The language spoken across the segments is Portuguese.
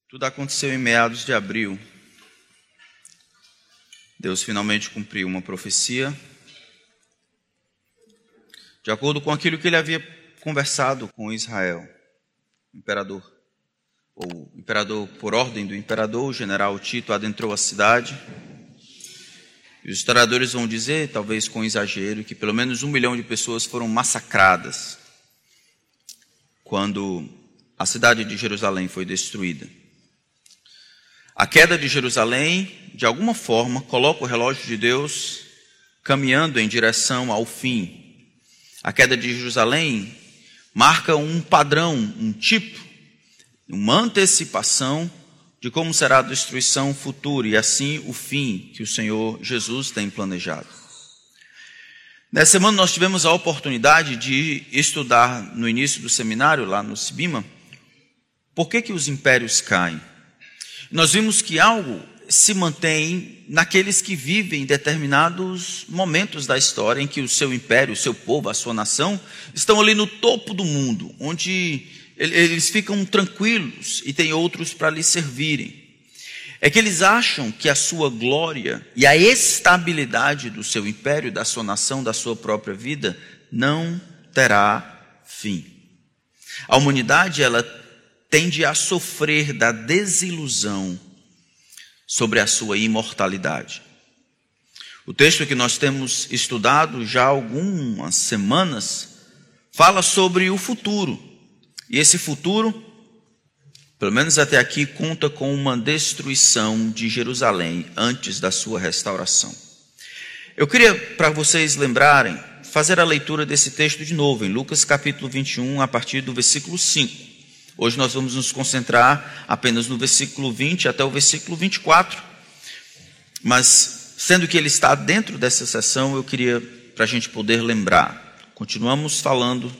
Tudo aconteceu em meados de abril. Deus finalmente cumpriu uma profecia, de acordo com aquilo que ele havia conversado com Israel, imperador. O imperador, por ordem do imperador, o general Tito adentrou a cidade. E os historiadores vão dizer, talvez com exagero, que pelo menos 1 milhão de pessoas foram massacradas quando a cidade de Jerusalém foi destruída. A queda de Jerusalém, de alguma forma, coloca o relógio de Deus caminhando em direção ao fim. A queda de Jerusalém marca um padrão, um tipo, uma antecipação de como será a destruição futura e assim o fim que o Senhor Jesus tem planejado. Nessa semana nós tivemos a oportunidade de estudar no início do seminário, lá no Sibima, por que os impérios caem. Nós vimos que algo se mantém naqueles que vivem em determinados momentos da história em que o seu império, o seu povo, a sua nação, estão ali no topo do mundo, onde eles ficam tranquilos e tem outros para lhes servirem. É que eles acham que a sua glória e a estabilidade do seu império, da sua nação, da sua própria vida, não terá fim. A humanidade, ela tende a sofrer da desilusão sobre a sua imortalidade. O texto que nós temos estudado já há algumas semanas fala sobre o futuro. E esse futuro, pelo menos até aqui, conta com uma destruição de Jerusalém antes da sua restauração. Eu queria, para vocês lembrarem, fazer a leitura desse texto de novo, em Lucas capítulo 21, a partir do versículo 5. Hoje nós vamos nos concentrar apenas no versículo 20 até o versículo 24. Mas, sendo que ele está dentro dessa sessão, eu queria, para a gente poder lembrar. Continuamos falando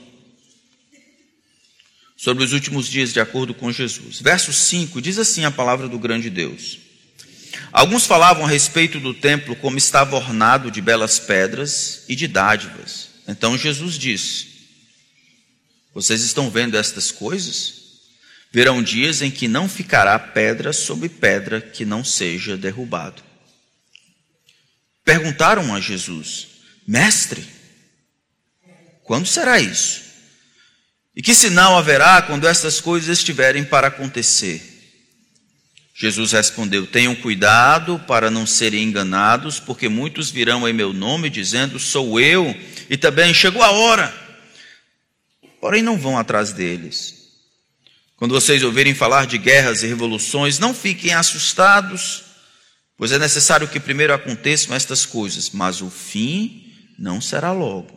sobre os últimos dias de acordo com Jesus. Verso 5 diz assim a palavra do grande Deus. Alguns falavam a respeito do templo como estava ornado de belas pedras e de dádivas. Então Jesus disse: vocês estão vendo estas coisas? Virão dias em que não ficará pedra sobre pedra que não seja derrubado. Perguntaram a Jesus: Mestre, quando será isso? E que sinal haverá quando estas coisas estiverem para acontecer? Jesus respondeu: tenham cuidado para não serem enganados, porque muitos virão em meu nome dizendo: sou eu, e também chegou a hora. Porém não vão atrás deles. Quando vocês ouvirem falar de guerras e revoluções, não fiquem assustados, pois é necessário que primeiro aconteçam estas coisas, mas o fim não será logo.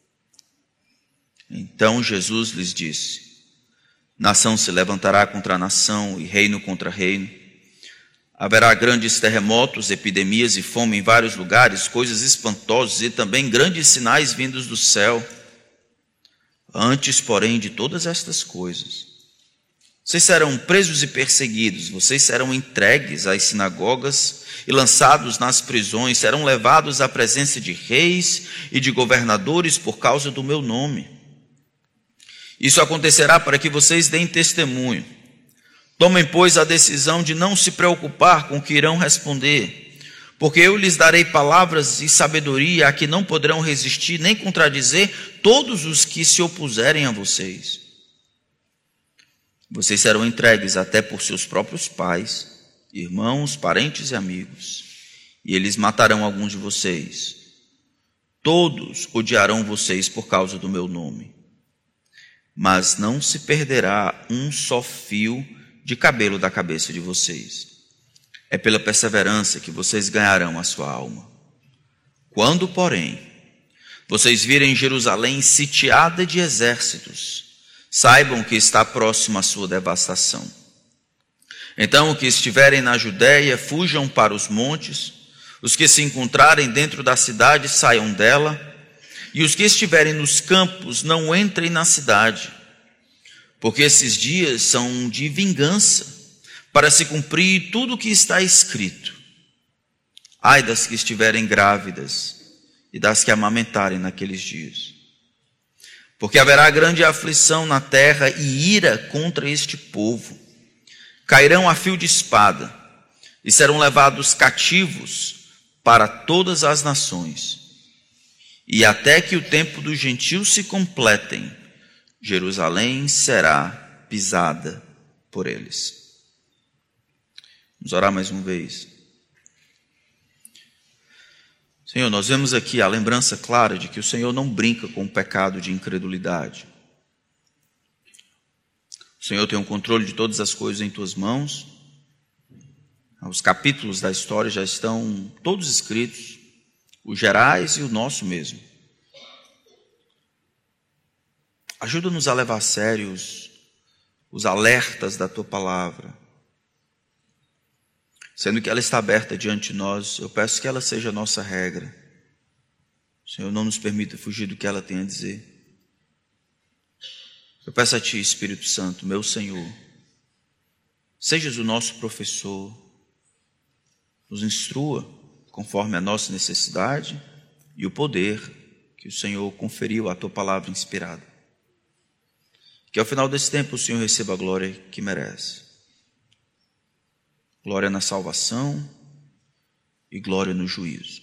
Então Jesus lhes disse: nação se levantará contra nação e reino contra reino. Haverá grandes terremotos, epidemias e fome em vários lugares, coisas espantosas e também grandes sinais vindos do céu. Antes, porém, de todas estas coisas, vocês serão presos e perseguidos, vocês serão entregues às sinagogas e lançados nas prisões, serão levados à presença de reis e de governadores por causa do meu nome. Isso acontecerá para que vocês deem testemunho. Tomem, pois, a decisão de não se preocupar com o que irão responder, porque eu lhes darei palavras e sabedoria a que não poderão resistir nem contradizer todos os que se opuserem a vocês. Vocês serão entregues até por seus próprios pais, irmãos, parentes e amigos, e eles matarão alguns de vocês. Todos odiarão vocês por causa do meu nome. Mas não se perderá um só fio de cabelo da cabeça de vocês. É pela perseverança que vocês ganharão a sua alma. Quando, porém, vocês virem Jerusalém sitiada de exércitos, saibam que está próxima a sua devastação. Então, os que estiverem na Judéia, fujam para os montes, os que se encontrarem dentro da cidade, saiam dela, e os que estiverem nos campos, não entrem na cidade, porque esses dias são de vingança, para se cumprir tudo o que está escrito. Ai das que estiverem grávidas e das que amamentarem naqueles dias. Porque haverá grande aflição na terra e ira contra este povo. cairão a fio de espada e serão levados cativos para todas as nações. E até que o tempo dos gentios se completem, Jerusalém será pisada por eles. Vamos orar mais uma vez. Senhor, nós vemos aqui a lembrança clara de que o Senhor não brinca com o pecado de incredulidade. O Senhor tem o controle de todas as coisas em tuas mãos. Os capítulos da história já estão todos escritos, os gerais e o nosso mesmo. Ajuda-nos a levar a sério os alertas da tua palavra. Sendo que ela está aberta diante de nós, eu peço que ela seja a nossa regra. Senhor, não nos permita fugir do que ela tem a dizer. Eu peço a Ti, Espírito Santo, meu Senhor, sejas o nosso professor, nos instrua conforme a nossa necessidade e o poder que o Senhor conferiu à Tua palavra inspirada. Que ao final desse tempo o Senhor receba a glória que merece. Glória na salvação e glória no juízo.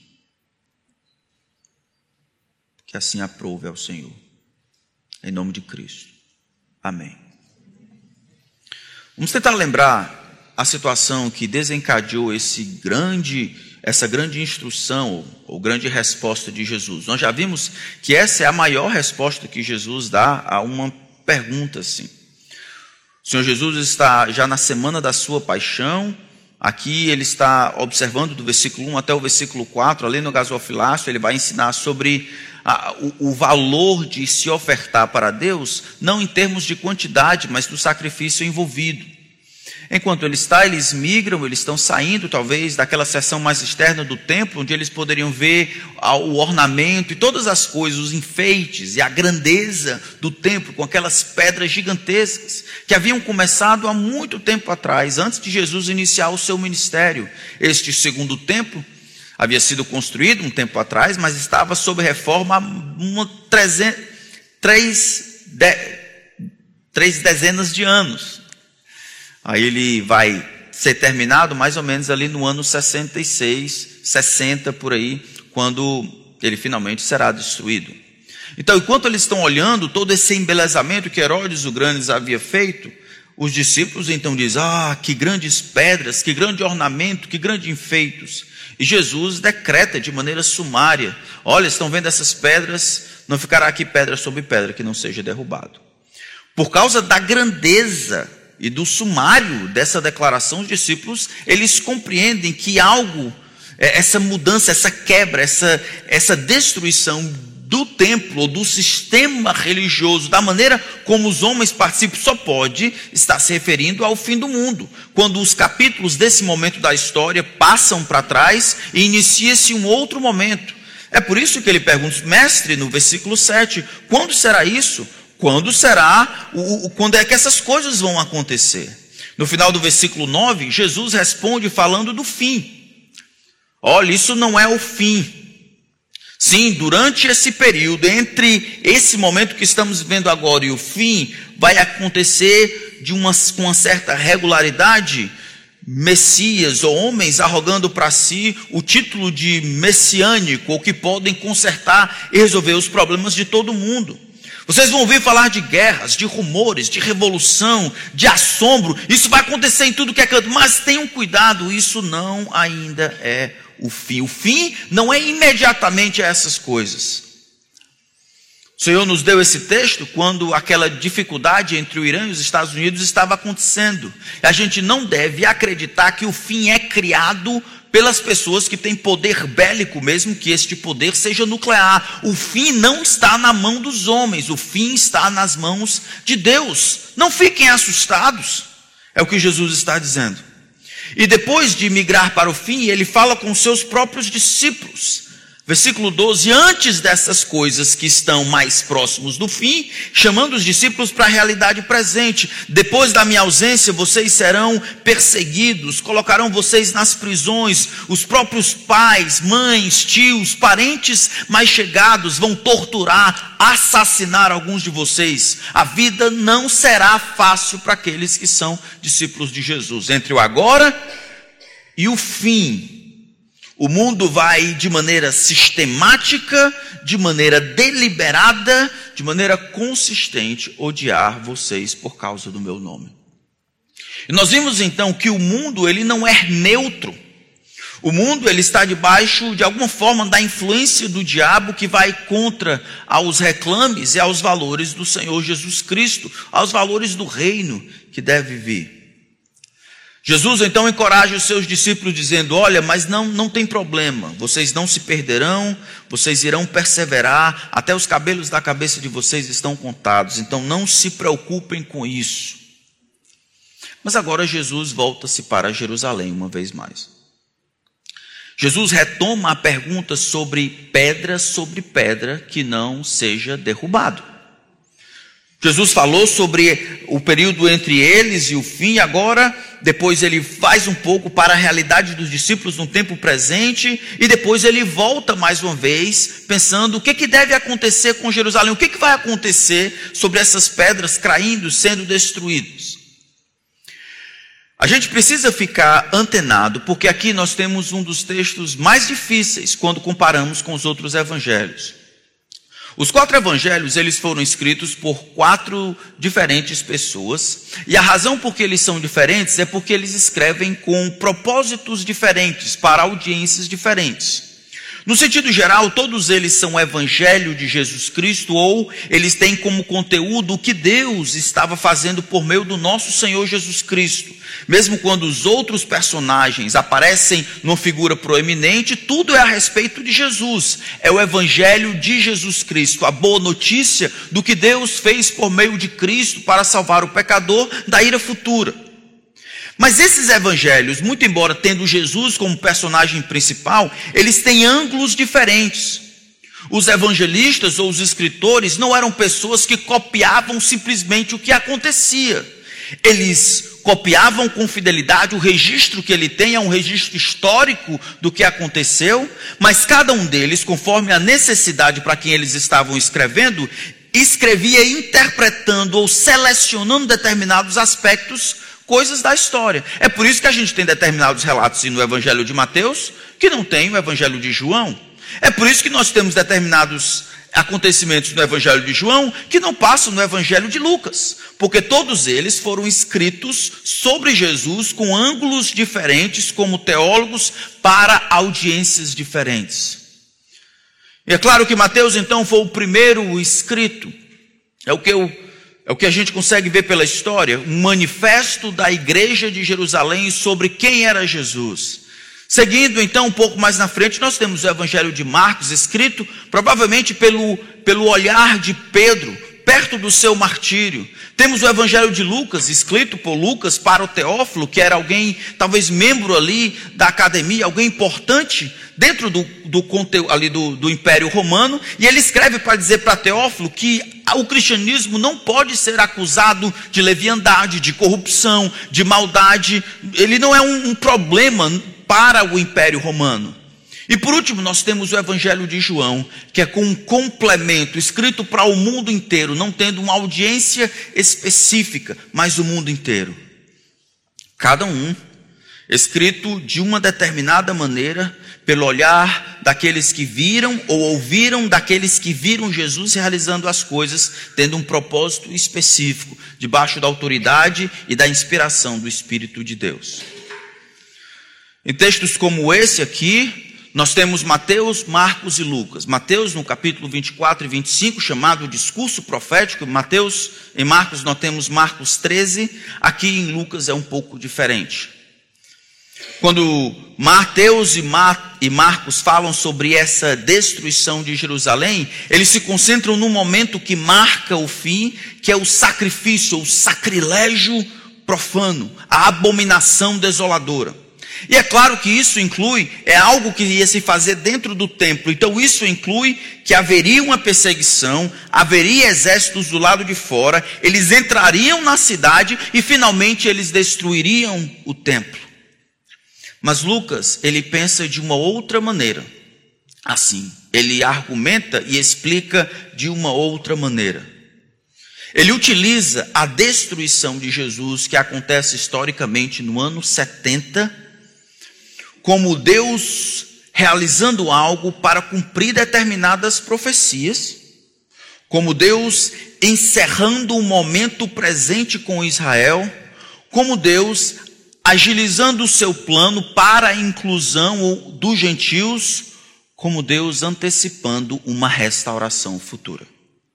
Que assim aprove ao Senhor. Em nome de Cristo. Amém. Vamos tentar lembrar a situação que desencadeou essa grande instrução ou grande resposta de Jesus. Nós já vimos que essa é a maior resposta que Jesus dá a uma pergunta assim. O Senhor Jesus está já na semana da sua paixão. Aqui ele está observando do versículo 1 até o versículo 4, ali no gasofilácio, ele vai ensinar sobre o valor de se ofertar para Deus, não em termos de quantidade, mas do sacrifício envolvido. Enquanto eles migram, eles estão saindo talvez daquela seção mais externa do templo, onde eles poderiam ver o ornamento e todas as coisas, os enfeites e a grandeza do templo, com aquelas pedras gigantescas, que haviam começado há muito tempo atrás, antes de Jesus iniciar o seu ministério. Este segundo templo havia sido construído um tempo atrás, mas estava sob reforma há três dezenas de anos. Aí ele vai ser terminado mais ou menos ali no ano 66, 60 por aí, quando ele finalmente será destruído. Então, enquanto eles estão olhando todo esse embelezamento que Herodes o Grande havia feito, os discípulos então dizem: que grandes pedras, que grande ornamento, que grandes enfeitos. E Jesus decreta de maneira sumária: olha, estão vendo essas pedras? Não ficará aqui pedra sobre pedra que não seja derrubado. Por causa da grandeza e do sumário dessa declaração, os discípulos, eles compreendem que essa mudança, essa quebra, essa destruição do templo, ou do sistema religioso, da maneira como os homens participam, só pode estar se referindo ao fim do mundo. Quando os capítulos desse momento da história passam para trás e inicia-se um outro momento. É por isso que ele pergunta: mestre, no versículo 7, quando será isso? Quando é que essas coisas vão acontecer? No final do versículo 9, Jesus responde falando do fim. Olha, isso não é o fim. Sim, durante esse período, entre esse momento que estamos vivendo agora e o fim, vai acontecer com uma certa regularidade, Messias ou homens arrogando para si o título de messiânico, ou que podem consertar e resolver os problemas de todo mundo. Vocês vão ouvir falar de guerras, de rumores, de revolução, de assombro. Isso vai acontecer em tudo que é canto. Mas tenham cuidado, isso não ainda é o fim. O fim não é imediatamente essas coisas. O Senhor nos deu esse texto quando aquela dificuldade entre o Irã e os Estados Unidos estava acontecendo. A gente não deve acreditar que o fim é criado pelas pessoas que têm poder bélico, mesmo que este poder seja nuclear. O fim não está na mão dos homens, o fim está nas mãos de Deus. Não fiquem assustados, é o que Jesus está dizendo. E depois de migrar para o fim, ele fala com seus próprios discípulos. Versículo 12, antes dessas coisas que estão mais próximos do fim, chamando os discípulos para a realidade presente. Depois da minha ausência, vocês serão perseguidos, colocarão vocês nas prisões, os próprios pais, mães, tios, parentes mais chegados vão torturar, assassinar alguns de vocês. A vida não será fácil para aqueles que são discípulos de Jesus. Entre o agora e o fim, o mundo vai de maneira sistemática, de maneira deliberada, de maneira consistente, odiar vocês por causa do meu nome. E nós vimos então que o mundo, ele não é neutro. O mundo, ele está debaixo, de alguma forma, da influência do diabo, que vai contra aos reclames e aos valores do Senhor Jesus Cristo, aos valores do reino que deve vir. Jesus então encoraja os seus discípulos dizendo, olha, mas não tem problema, vocês não se perderão, vocês irão perseverar, até os cabelos da cabeça de vocês estão contados, então não se preocupem com isso. Mas agora Jesus volta-se para Jerusalém uma vez mais. Jesus retoma a pergunta sobre pedra que não seja derrubado. Jesus falou sobre o período entre eles e o fim, agora, depois ele faz um pouco para a realidade dos discípulos no tempo presente, e depois ele volta mais uma vez, pensando o que deve acontecer com Jerusalém, o que vai acontecer sobre essas pedras caindo, sendo destruídas. A gente precisa ficar antenado, porque aqui nós temos um dos textos mais difíceis quando comparamos com os outros evangelhos. Os 4 evangelhos, eles foram escritos por 4 diferentes pessoas, e a razão por que eles são diferentes é porque eles escrevem com propósitos diferentes, para audiências diferentes. No sentido geral, todos eles são o evangelho de Jesus Cristo, ou eles têm como conteúdo o que Deus estava fazendo por meio do nosso Senhor Jesus Cristo. Mesmo quando os outros personagens aparecem numa figura proeminente, tudo é a respeito de Jesus. É o evangelho de Jesus Cristo, a boa notícia do que Deus fez por meio de Cristo para salvar o pecador da ira futura. Mas esses evangelhos, muito embora tendo Jesus como personagem principal, eles têm ângulos diferentes. Os evangelistas ou os escritores não eram pessoas que copiavam simplesmente o que acontecia. Eles copiavam com fidelidade o registro que ele tem, é um registro histórico do que aconteceu, mas cada um deles, conforme a necessidade para quem eles estavam escrevendo, escrevia interpretando ou selecionando determinados aspectos, coisas da história. É por isso que a gente tem determinados relatos no Evangelho de Mateus que não tem no Evangelho de João. É por isso que nós temos determinados acontecimentos no Evangelho de João que não passam no Evangelho de Lucas, porque todos eles foram escritos sobre Jesus com ângulos diferentes, como teólogos, para audiências diferentes. E é claro que Mateus então foi o primeiro escrito, é o que a gente consegue ver pela história, um manifesto da igreja de Jerusalém sobre quem era Jesus. Seguindo então um pouco mais na frente, nós temos o Evangelho de Marcos, escrito provavelmente pelo olhar de Pedro, perto do seu martírio. Temos o Evangelho de Lucas, escrito por Lucas para o Teófilo, que era alguém, talvez membro ali da academia, alguém importante dentro do conteúdo ali do Império Romano, e ele escreve para dizer para Teófilo que o cristianismo não pode ser acusado de leviandade, de corrupção, de maldade. Ele não é um problema para o Império Romano. E por último, nós temos o Evangelho de João, que é com um complemento, escrito para o mundo inteiro, não tendo uma audiência específica, mas o mundo inteiro. Cada um escrito de uma determinada maneira, pelo olhar daqueles que viram ou ouviram daqueles que viram Jesus realizando as coisas, tendo um propósito específico, debaixo da autoridade e da inspiração do Espírito de Deus. Em textos como esse aqui, nós temos Mateus, Marcos e Lucas. Mateus no capítulo 24 e 25, chamado discurso profético. Em Marcos nós temos Marcos 13, aqui em Lucas é um pouco diferente. Quando Mateus e Marcos falam sobre essa destruição de Jerusalém, eles se concentram num momento que marca o fim, que é o sacrifício, o sacrilégio profano, a abominação desoladora. E é claro que isso inclui, é algo que ia se fazer dentro do templo. Então isso inclui que haveria uma perseguição, haveria exércitos do lado de fora, eles entrariam na cidade e finalmente eles destruiriam o templo. Mas Lucas, ele pensa de uma outra maneira. Assim, ele argumenta e explica de uma outra maneira. Ele utiliza a destruição de Jesus, que acontece historicamente no ano 70, como Deus realizando algo para cumprir determinadas profecias, como Deus encerrando o momento presente com Israel, como Deus agilizando o seu plano para a inclusão dos gentios, como Deus antecipando uma restauração futura.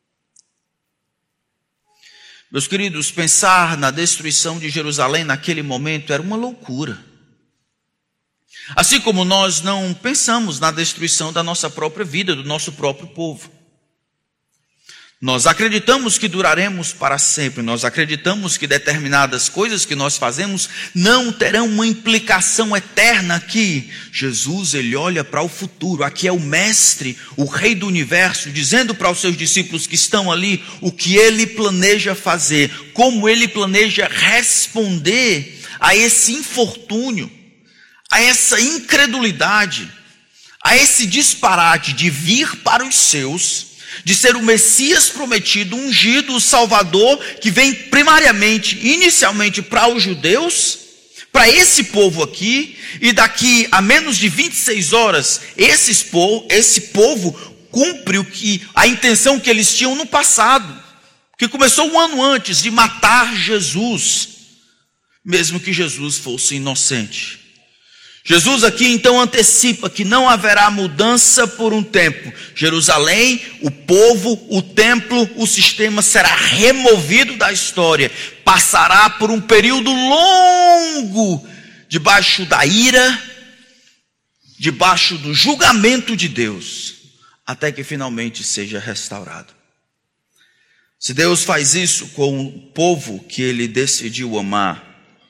Meus queridos, pensar na destruição de Jerusalém naquele momento era uma loucura. Assim como nós não pensamos na destruição da nossa própria vida, do nosso próprio povo. Nós acreditamos que duraremos para sempre, nós acreditamos que determinadas coisas que nós fazemos não terão uma implicação eterna aqui. Jesus, ele olha para o futuro, aqui é o mestre, o rei do universo, dizendo para os seus discípulos que estão ali o que ele planeja fazer, como ele planeja responder a esse infortúnio, a essa incredulidade, a esse disparate de vir para os seus, de ser o Messias prometido, ungido, o Salvador, que vem primariamente, inicialmente para os judeus, para esse povo aqui, e daqui a menos de 26 horas, esse povo cumpre a intenção que eles tinham no passado, que começou um ano antes, de matar Jesus, mesmo que Jesus fosse inocente. Jesus aqui então antecipa que não haverá mudança por um tempo. Jerusalém, o povo, o templo, o sistema será removido da história. Passará por um período longo, debaixo da ira, debaixo do julgamento de Deus, até que finalmente seja restaurado. Se Deus faz isso com o povo que ele decidiu amar,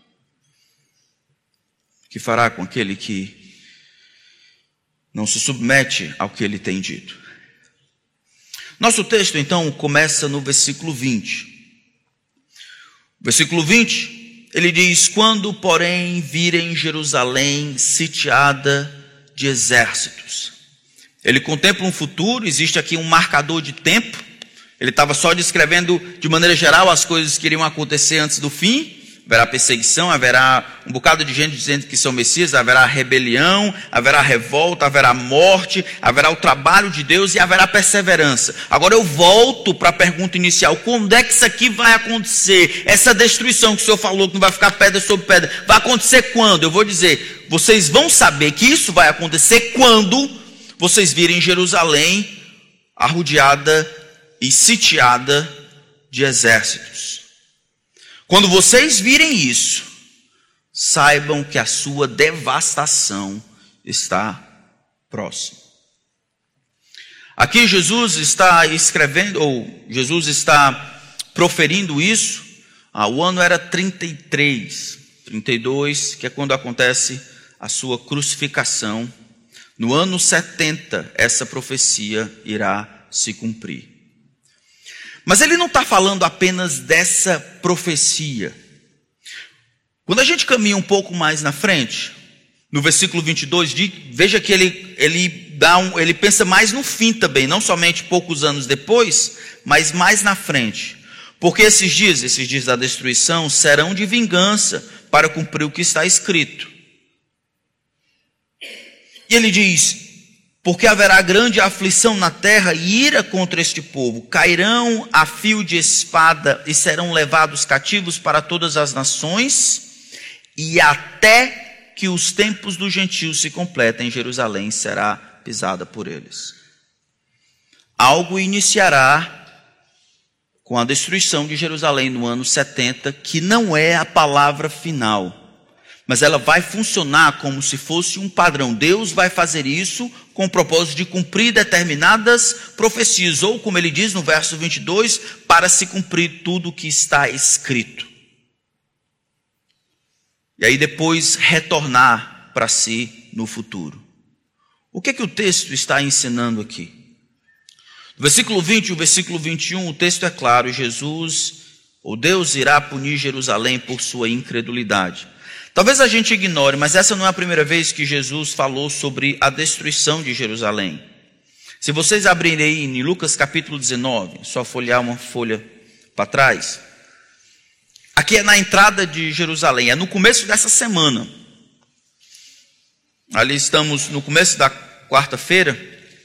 que fará com aquele que não se submete ao que ele tem dito? Nosso texto então começa no versículo 20. Versículo 20, ele diz: quando porém virem Jerusalém sitiada de exércitos. Ele contempla um futuro, existe aqui um marcador de tempo. Ele estava só descrevendo de maneira geral as coisas que iriam acontecer antes do fim. Haverá perseguição, haverá um bocado de gente dizendo que são Messias, haverá rebelião, haverá revolta, haverá morte, haverá o trabalho de Deus e haverá perseverança. Agora eu volto para a pergunta inicial: quando é que isso aqui vai acontecer? Essa destruição que o Senhor falou que não vai ficar pedra sobre pedra, vai acontecer quando? Eu vou dizer, vocês vão saber que isso vai acontecer quando vocês virem Jerusalém arrodeada e sitiada de exércitos. Quando vocês virem isso, saibam que a sua devastação está próxima. Aqui Jesus está escrevendo, ou Jesus está proferindo isso. O ano era 32, que é quando acontece a sua crucificação. No ano 70, essa profecia irá se cumprir. Mas ele não está falando apenas dessa profecia. Quando a gente caminha um pouco mais na frente, no versículo 22, veja que ele pensa mais no fim também, não somente poucos anos depois, mas mais na frente. Porque esses dias da destruição, serão de vingança para cumprir o que está escrito. E ele diz: porque haverá grande aflição na terra e ira contra este povo. Cairão a fio de espada e serão levados cativos para todas as nações, e até que os tempos dos gentios se completem, Jerusalém será pisada por eles. Algo iniciará com a destruição de Jerusalém no ano 70, que não é a palavra final, mas ela vai funcionar como se fosse um padrão. Deus vai fazer isso com o propósito de cumprir determinadas profecias, ou como ele diz no verso 22, para se cumprir tudo o que está escrito. E aí depois retornar para si no futuro. O que é que o texto está ensinando aqui? No versículo 20 e o versículo 21, o texto é claro: Jesus, ou Deus, irá punir Jerusalém por sua incredulidade. Talvez a gente ignore, mas essa não é a primeira vez que Jesus falou sobre a destruição de Jerusalém. Se vocês abrirem aí em Lucas capítulo 19, só folhear uma folha para trás. Aqui é na entrada de Jerusalém, é no começo dessa semana. Ali estamos no começo da quarta-feira.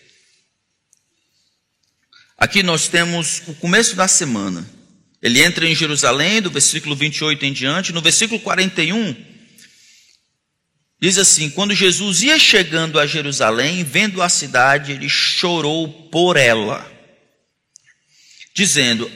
Aqui nós temos o começo da semana. Ele entra em Jerusalém, do versículo 28 em diante. No versículo 41, diz assim: quando Jesus ia chegando a Jerusalém, vendo a cidade, ele chorou por ela, dizendo: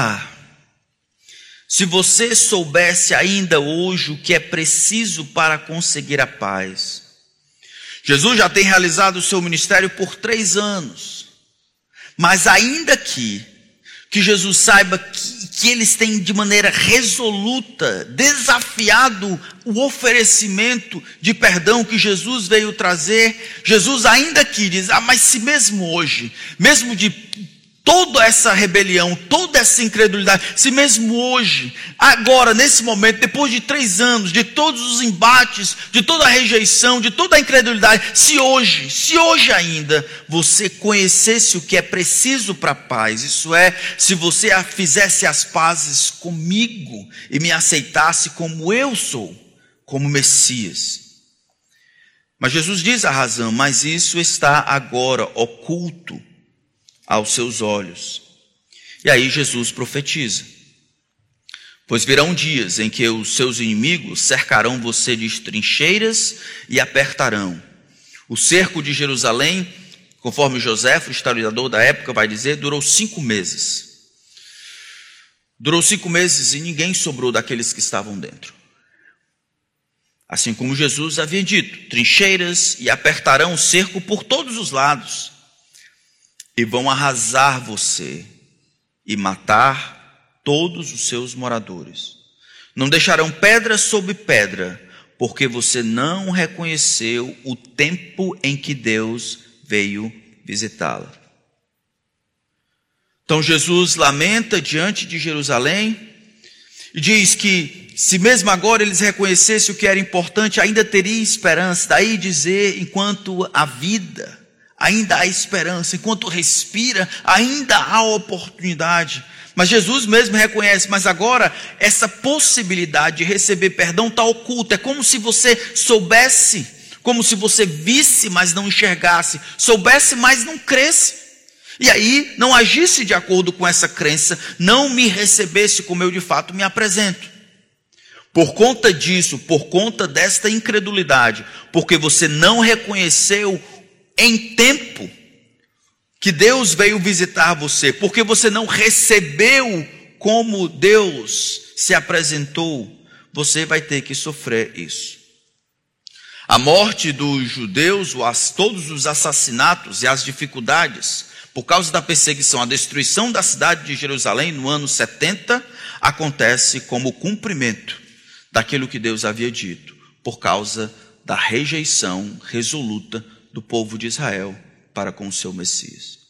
se você soubesse ainda hoje o que é preciso para conseguir a paz. Jesus já tem realizado o seu ministério por 3 anos. Mas ainda que Jesus saiba que eles têm de maneira resoluta desafiado o oferecimento de perdão que Jesus veio trazer, Jesus ainda que diz: mas se mesmo hoje, mesmo de toda essa rebelião, toda essa incredulidade, se mesmo hoje, agora, nesse momento, depois de 3 anos, de todos os embates, de toda a rejeição, de toda a incredulidade, se hoje ainda você conhecesse o que é preciso para a paz, isso é, se você fizesse as pazes comigo e me aceitasse como eu sou, como Messias. Mas Jesus diz a razão: mas isso está agora oculto aos seus olhos. E aí Jesus profetiza: pois virão dias em que os seus inimigos cercarão você de trincheiras e apertarão. O cerco de Jerusalém, conforme Joséfo, o historiador da época, vai dizer, durou 5 meses. Durou 5 meses e ninguém sobrou daqueles que estavam dentro. Assim como Jesus havia dito: trincheiras e apertarão o cerco por todos os lados. E vão arrasar você e matar todos os seus moradores. Não deixarão pedra sobre pedra, porque você não reconheceu o tempo em que Deus veio visitá-la. Então Jesus lamenta diante de Jerusalém e diz que se mesmo agora eles reconhecessem o que era importante, ainda teria esperança. Daí dizer, enquanto há vida, ainda há esperança, enquanto respira, ainda há oportunidade. Mas Jesus mesmo reconhece: mas agora essa possibilidade de receber perdão está oculta. É como se você soubesse, como se você visse, mas não enxergasse, soubesse, mas não cresse. E aí não agisse de acordo com essa crença, não me recebesse como eu de fato me apresento. Por conta disso, por conta desta incredulidade, porque você não reconheceu em tempo que Deus veio visitar você, porque você não recebeu como Deus se apresentou, você vai ter que sofrer isso. A morte dos judeus, todos os assassinatos e as dificuldades, por causa da perseguição, a destruição da cidade de Jerusalém no ano 70, acontece como cumprimento daquilo que Deus havia dito, por causa da rejeição resoluta do povo de Israel para com o seu Messias.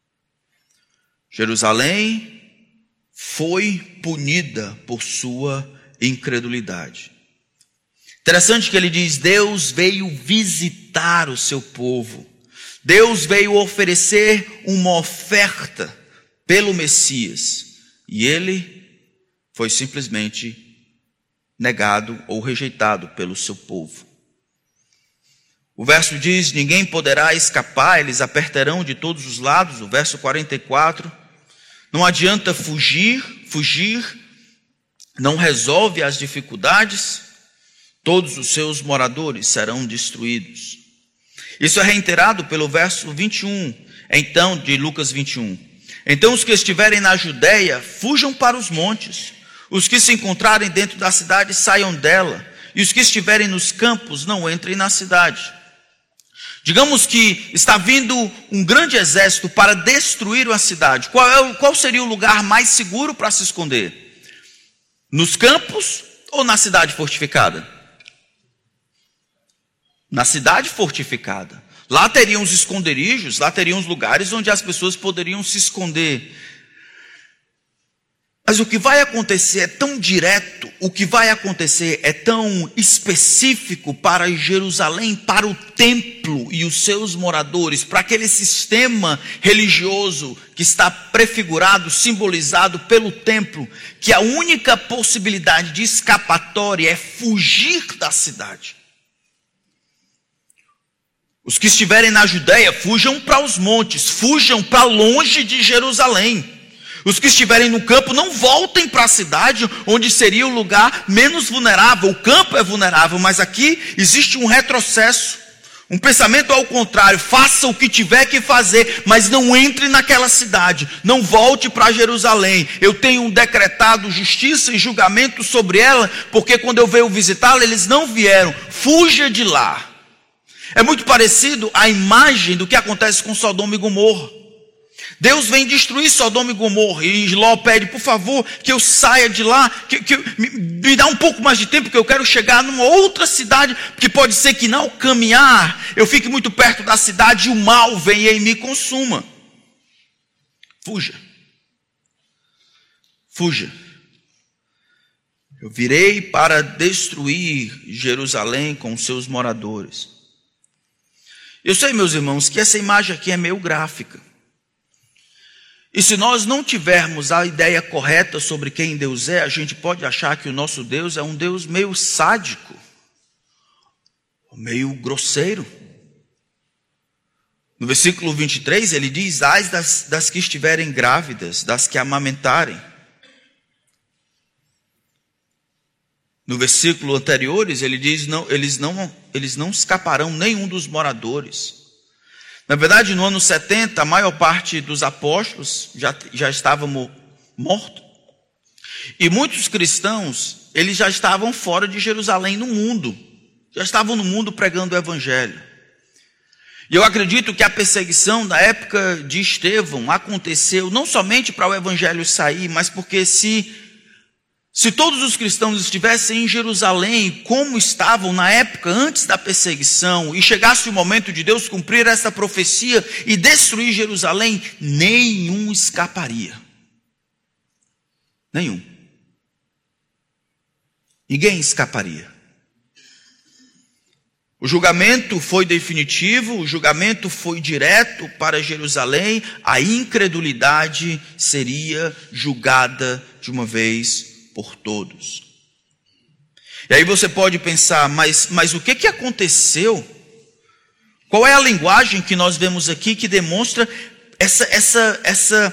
Jerusalém foi punida por sua incredulidade. Interessante que ele diz: Deus veio visitar o seu povo. Deus veio oferecer uma oferta pelo Messias. E ele foi simplesmente negado ou rejeitado pelo seu povo. O verso diz: ninguém poderá escapar, eles apertarão de todos os lados. O verso 44, não adianta fugir não resolve as dificuldades, todos os seus moradores serão destruídos. Isso é reiterado pelo verso 21, então, de Lucas 21. Então os que estiverem na Judéia, fujam para os montes. Os que se encontrarem dentro da cidade, saiam dela. E os que estiverem nos campos, não entrem na cidade. Digamos que está vindo um grande exército para destruir uma cidade. Qual seria o lugar mais seguro para se esconder? Nos campos ou na cidade fortificada? na cidade fortificada. Lá teriam os esconderijos, lá teriam os lugares onde as pessoas poderiam se esconder. Mas o que vai acontecer é tão direto, o que vai acontecer é tão específico para Jerusalém, para o templo e os seus moradores, para aquele sistema religioso que está prefigurado, simbolizado pelo templo, que a única possibilidade de escapatória é fugir da cidade. Os que estiverem na Judéia, fujam para os montes, fujam para longe de Jerusalém. Os que estiverem no campo, não voltem para a cidade, onde seria o lugar menos vulnerável. O campo é vulnerável, mas aqui existe um retrocesso, um pensamento ao contrário. Faça o que tiver que fazer, mas não entre naquela cidade, não volte para Jerusalém. Eu tenho decretado justiça e julgamento sobre ela, porque quando eu veio visitá-la, eles não vieram. Fuja de lá. É muito parecido à imagem do que acontece com Sodoma e Gomorra. Deus vem destruir Sodoma e Gomorra, e Ló pede, por favor, que eu saia de lá, que me dá um pouco mais de tempo, que eu quero chegar numa outra cidade, porque pode ser que ao caminhar, eu fique muito perto da cidade e o mal venha e me consuma. Fuja. Fuja. Eu virei para destruir Jerusalém com seus moradores. Eu sei, meus irmãos, que essa imagem aqui é meio gráfica. E se nós não tivermos a ideia correta sobre quem Deus é, a gente pode achar que o nosso Deus é um Deus meio sádico, meio grosseiro. No versículo 23 ele diz, ai das que estiverem grávidas, das que amamentarem. No versículo anterior ele diz, eles não escaparão nenhum dos moradores. Na verdade, no ano 70, a maior parte dos apóstolos já estavam mortos. E muitos cristãos, eles já estavam fora de Jerusalém no mundo. Já estavam no mundo pregando o evangelho. E eu acredito que a perseguição da época de Estevão aconteceu não somente para o evangelho sair, mas porque se todos os cristãos estivessem em Jerusalém, como estavam na época antes da perseguição, e chegasse o momento de Deus cumprir essa profecia e destruir Jerusalém, nenhum escaparia. Nenhum. Ninguém escaparia. O julgamento foi definitivo, o julgamento foi direto para Jerusalém, a incredulidade seria julgada de uma vez por todos. E aí você pode pensar, mas o que aconteceu? Qual é a linguagem que nós vemos aqui que demonstra essa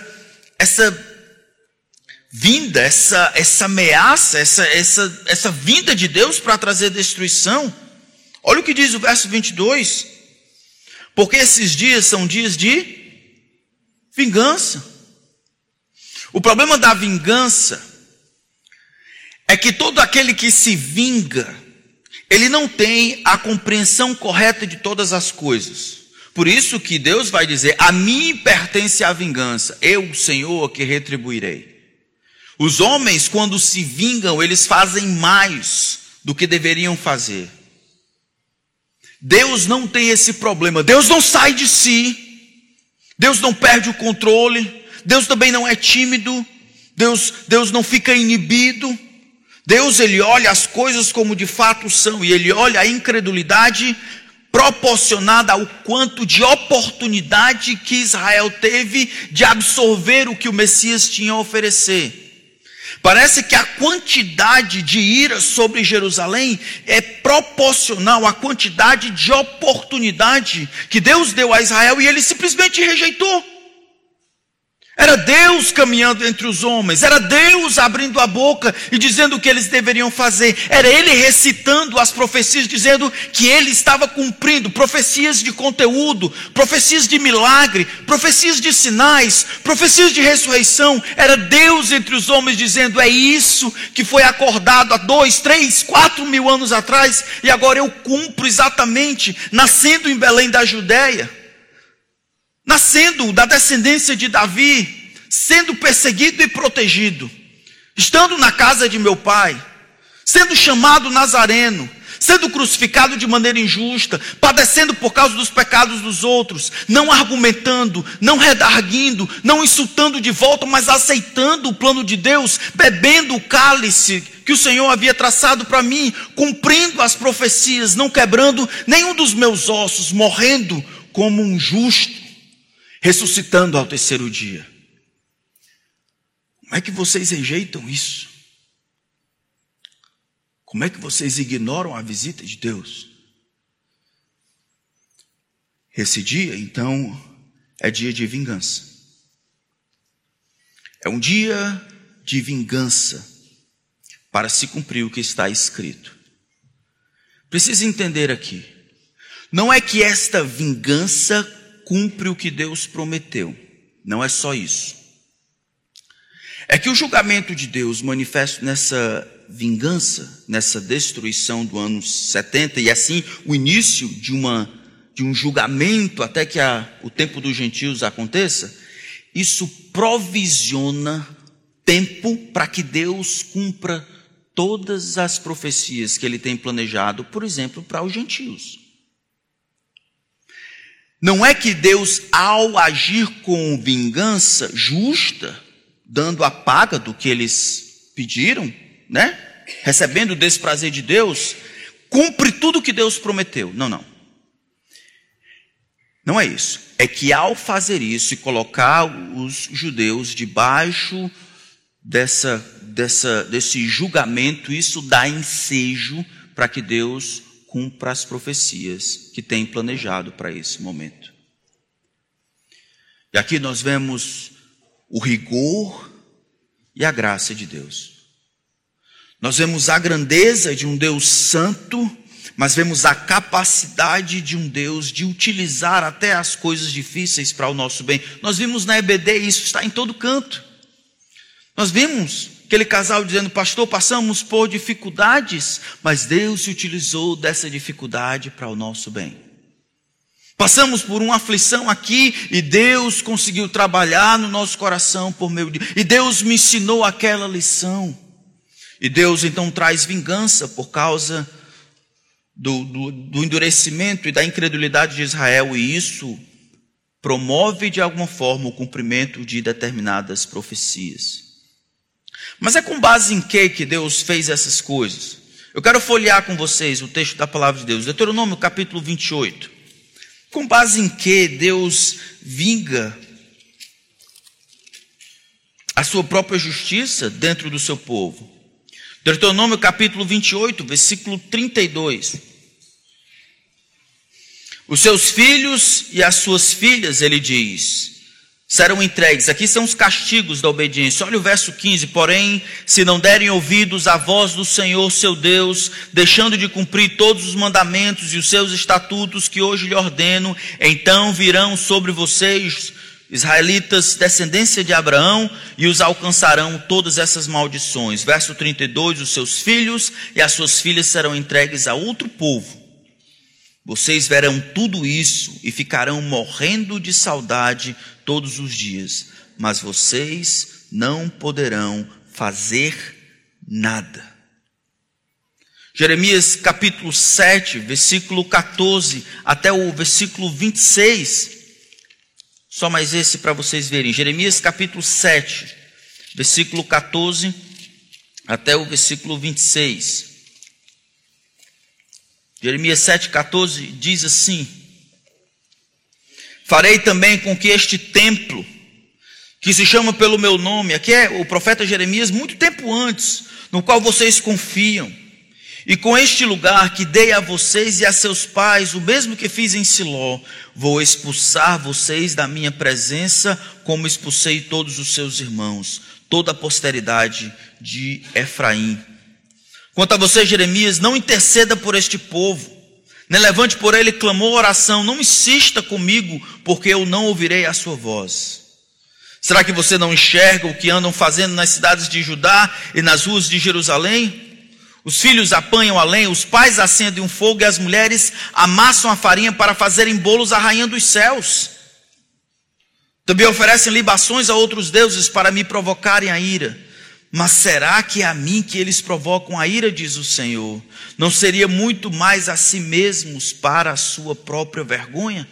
vinda, essa ameaça, essa vinda de Deus para trazer destruição? Olha o que diz o verso 22. Porque esses dias são dias de vingança. O problema da vingança é que todo aquele que se vinga, ele não tem a compreensão correta de todas as coisas. Por isso que Deus vai dizer, a mim pertence a vingança, eu, Senhor, que retribuirei. Os homens, quando se vingam, eles fazem mais do que deveriam fazer. Deus não tem esse problema, Deus não sai de si, Deus não perde o controle, Deus também não é tímido, Deus não fica inibido. Deus, ele olha as coisas como de fato são, e ele olha a incredulidade proporcionada ao quanto de oportunidade que Israel teve de absorver o que o Messias tinha a oferecer. Parece que a quantidade de ira sobre Jerusalém é proporcional à quantidade de oportunidade que Deus deu a Israel e ele simplesmente rejeitou. Era Deus caminhando entre os homens, era Deus abrindo a boca e dizendo o que eles deveriam fazer, era Ele recitando as profecias, dizendo que Ele estava cumprindo, profecias de conteúdo, profecias de milagre, profecias de sinais, profecias de ressurreição. Era Deus entre os homens dizendo, é isso que foi acordado há 2, 3, 4 mil anos atrás, e agora eu cumpro exatamente, nascendo em Belém da Judéia, nascendo da descendência de Davi, sendo perseguido e protegido, estando na casa de meu pai, sendo chamado Nazareno, sendo crucificado de maneira injusta, padecendo por causa dos pecados dos outros, não argumentando, não redarguindo, não insultando de volta, mas aceitando o plano de Deus, bebendo o cálice que o Senhor havia traçado para mim, cumprindo as profecias, não quebrando nenhum dos meus ossos, morrendo como um justo, ressuscitando ao terceiro dia. Como é que vocês rejeitam isso? Como é que vocês ignoram a visita de Deus? Esse dia, então, é dia de vingança. É um dia de vingança para se cumprir o que está escrito. Precisa entender aqui. Não é que esta vingança cumpre o que Deus prometeu. Não é só isso. É que o julgamento de Deus manifesto nessa vingança, nessa destruição do ano 70, e assim o início de um julgamento até que o tempo dos gentios aconteça, isso provisiona tempo para que Deus cumpra todas as profecias que Ele tem planejado, por exemplo, para os gentios. Não é que Deus, ao agir com vingança justa, dando a paga do que eles pediram, né? Recebendo o desprazer de Deus, cumpre tudo o que Deus prometeu. Não. Não é isso. É que ao fazer isso e colocar os judeus debaixo desse julgamento, isso dá ensejo para que Deus cumpra as profecias que tem planejado para esse momento. E aqui nós vemos o rigor e a graça de Deus. Nós vemos a grandeza de um Deus santo, mas vemos a capacidade de um Deus de utilizar até as coisas difíceis para o nosso bem. Nós vimos na EBD, isso está em todo canto. Nós vimos aquele casal dizendo: pastor, passamos por dificuldades, mas Deus se utilizou dessa dificuldade para o nosso bem. Passamos por uma aflição aqui e Deus conseguiu trabalhar no nosso coração por meio de... E Deus me ensinou aquela lição. E Deus então traz vingança por causa do endurecimento e da incredulidade de Israel. E isso promove de alguma forma o cumprimento de determinadas profecias. Mas é com base em que Deus fez essas coisas? Eu quero folhear com vocês o texto da palavra de Deus. Deuteronômio capítulo 28. Com base em que Deus vinga a sua própria justiça dentro do seu povo? Deuteronômio capítulo 28, versículo 32. Os seus filhos e as suas filhas, ele diz, serão entregues. Aqui são os castigos da obediência. Olha o verso 15. Porém, se não derem ouvidos à voz do Senhor seu Deus, deixando de cumprir todos os mandamentos e os seus estatutos que hoje lhe ordeno, então virão sobre vocês, israelitas, descendência de Abraão, e os alcançarão todas essas maldições. Verso 32. Os seus filhos e as suas filhas serão entregues a outro povo. Vocês verão tudo isso e ficarão morrendo de saudade todos os dias, mas vocês não poderão fazer nada. Jeremias capítulo 7, versículo 14 até o versículo 26. Só mais esse para vocês verem. Jeremias capítulo 7, versículo 14 até o versículo 26. Jeremias 7,14 diz assim: farei também com que este templo, que se chama pelo meu nome, aqui é o profeta Jeremias, muito tempo antes, no qual vocês confiam, e com este lugar que dei a vocês e a seus pais, o mesmo que fiz em Siló, vou expulsar vocês da minha presença, como expulsei todos os seus irmãos, toda a posteridade de Efraim. Quanto a você, Jeremias, não interceda por este povo, nem levante por ele clamor, oração, não insista comigo, porque eu não ouvirei a sua voz. Será que você não enxerga o que andam fazendo nas cidades de Judá e nas ruas de Jerusalém? Os filhos apanham a lenha, os pais acendem um fogo e as mulheres amassam a farinha para fazerem bolos à rainha dos céus. Também oferecem libações a outros deuses para me provocarem a ira. Mas será que é a mim que eles provocam a ira, diz o Senhor? Não seria muito mais a si mesmos para a sua própria vergonha?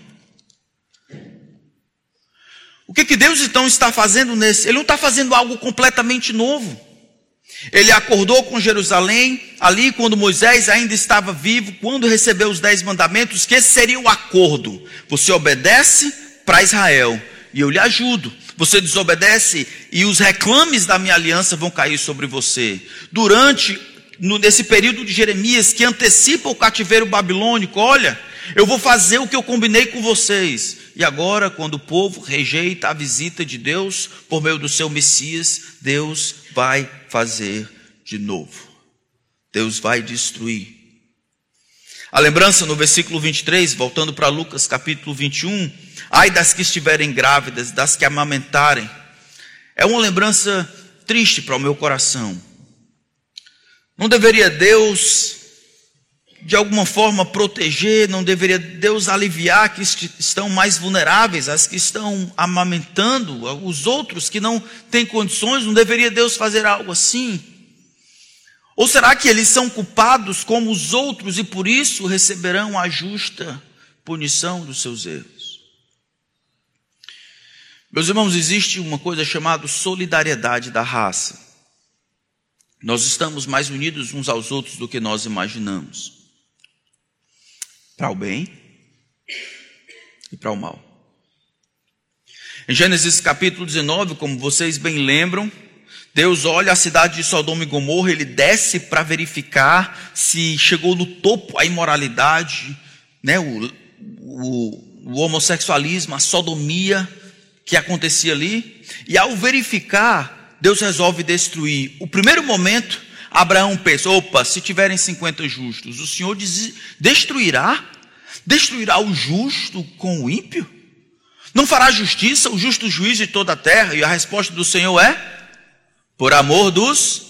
O que Deus então está fazendo nesse? Ele não está fazendo algo completamente novo. Ele acordou com Jerusalém, ali quando Moisés ainda estava vivo, quando recebeu os 10 mandamentos, que esse seria o acordo. Você obedece para Israel e eu lhe ajudo. Você desobedece e os reclames da minha aliança vão cair sobre você. Nesse período de Jeremias, que antecipa o cativeiro babilônico, olha, eu vou fazer o que eu combinei com vocês. E agora, quando o povo rejeita a visita de Deus, por meio do seu Messias, Deus vai fazer de novo. Deus vai destruir. A lembrança no versículo 23, voltando para Lucas capítulo 21, ai das que estiverem grávidas, das que amamentarem. É uma lembrança triste para o meu coração. Não deveria Deus, de alguma forma, proteger, não deveria Deus aliviar aqueles que estão mais vulneráveis, as que estão amamentando, os outros que não têm condições, não deveria Deus fazer algo assim? Ou será que eles são culpados como os outros e por isso receberão a justa punição dos seus erros? Meus irmãos, existe uma coisa chamada solidariedade da raça. Nós estamos mais unidos uns aos outros do que nós imaginamos. Para o bem e para o mal. Em Gênesis capítulo 19, como vocês bem lembram, Deus olha a cidade de Sodoma e Gomorra, ele desce para verificar se chegou no topo a imoralidade, né, o homossexualismo, a sodomia que acontecia ali. E ao verificar, Deus resolve destruir. O primeiro momento, Abraão pensa, opa, se tiverem 50 justos, o Senhor destruirá o justo com o ímpio? Não fará justiça o justo juiz de toda a terra? E a resposta do Senhor é, por amor dos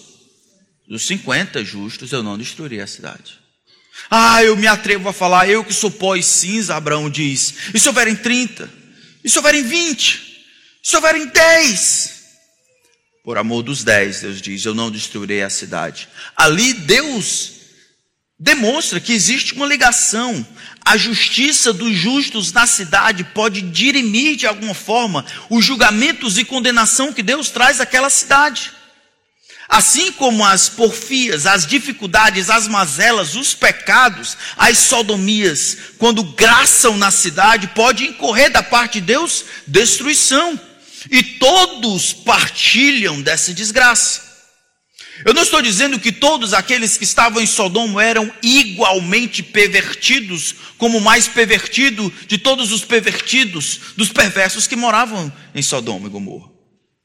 50 justos, eu não destruirei a cidade. Eu me atrevo a falar, eu que sou pó e cinza, Abraão diz, e se houverem 30? E se houverem 20? E se houverem 10? Por amor dos 10, Deus diz, eu não destruirei a cidade. Ali Deus demonstra que existe uma ligação. A justiça dos justos na cidade pode dirimir de alguma forma os julgamentos e condenação que Deus traz àquela cidade. Assim como as porfias, as dificuldades, as mazelas, os pecados, as sodomias, quando graçam na cidade, pode incorrer da parte de Deus destruição. E todos partilham dessa desgraça. Eu não estou dizendo que todos aqueles que estavam em Sodoma eram igualmente pervertidos, como o mais pervertido de todos os pervertidos, dos perversos que moravam em Sodoma e Gomorra.